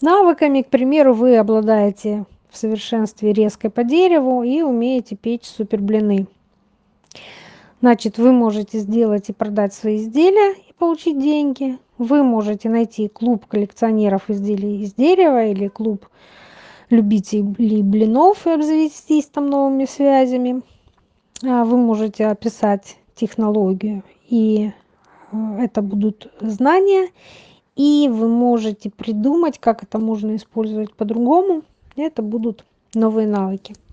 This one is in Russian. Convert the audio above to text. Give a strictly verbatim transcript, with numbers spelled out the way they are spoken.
навыками. К примеру, вы обладаете в совершенстве резкой по дереву и умеете печь супер блины. Значит, вы можете сделать и продать свои изделия и получить деньги. Вы можете найти клуб коллекционеров изделий из дерева или клуб любителей блинов и обзавестись там новыми связями. А Вы можете описать технологию, и э, это будут знания, и вы можете придумать, как это можно использовать по-другому. Это будут новые навыки.